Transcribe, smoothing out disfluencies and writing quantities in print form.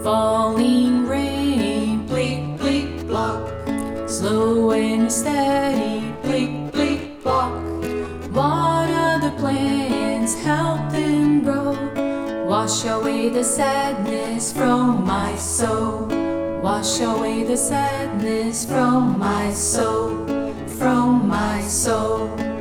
Falling rain, bleak, bleak, block. Slow and steady, bleak, bleak, block. Water the plants, help them grow. Wash away the sadness from my soul. Wash away the sadness from my soul, from my soul.